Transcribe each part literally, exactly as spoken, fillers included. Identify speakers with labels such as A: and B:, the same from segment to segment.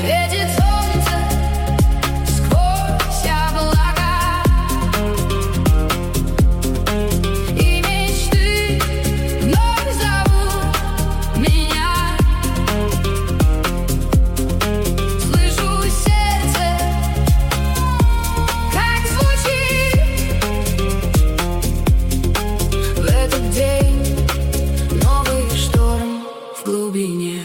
A: Светит солнце сквозь облака, и мечты вновь зовут меня. Слышу сердце, как звучит в этот день новый шторм в глубине.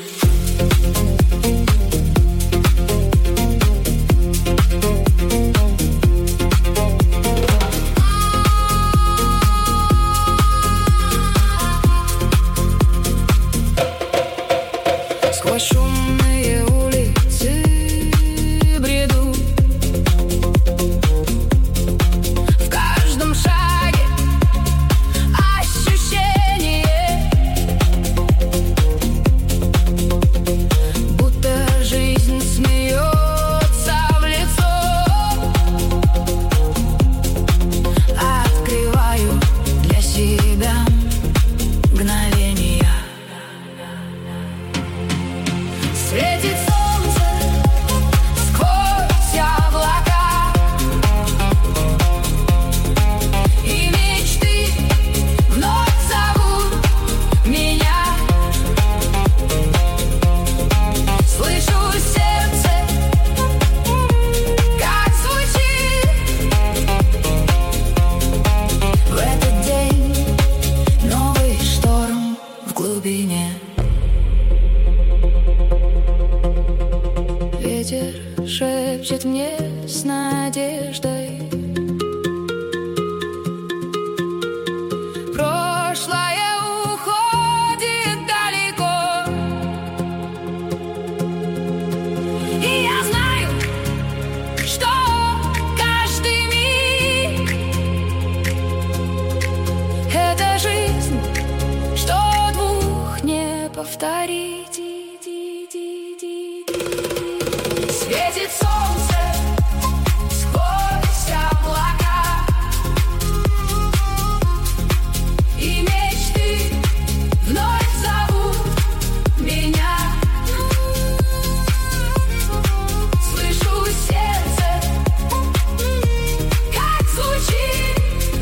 A: Сквозь шумные улицы бреду, в каждом шаге ощущение, будто жизнь смеется в лицо. Открываю для себя мгновения. Светит солнце сквозь облака, и мечты вновь зовут меня. Слышу сердце, как звучит в этот день новый шторм в глубине. Ветер шепчет мне с надеждой: прошлое уходит далеко. И я знаю, что каждый миг — это жизнь, что двух не повторить. Светит солнце сквозь облака, и мечты вновь зовут меня. Слышу сердце, как звучит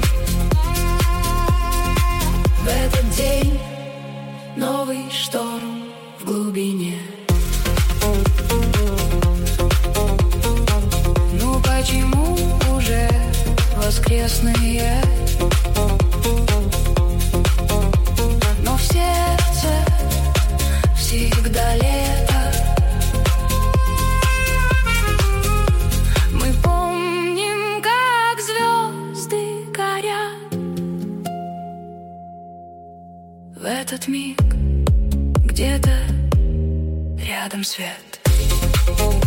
A: в этот день новый шторм в глубине. Ну почему уже воскресные, но в сердце всегда лето? Мы помним, как звезды горят в этот миг, где-то рядом свет.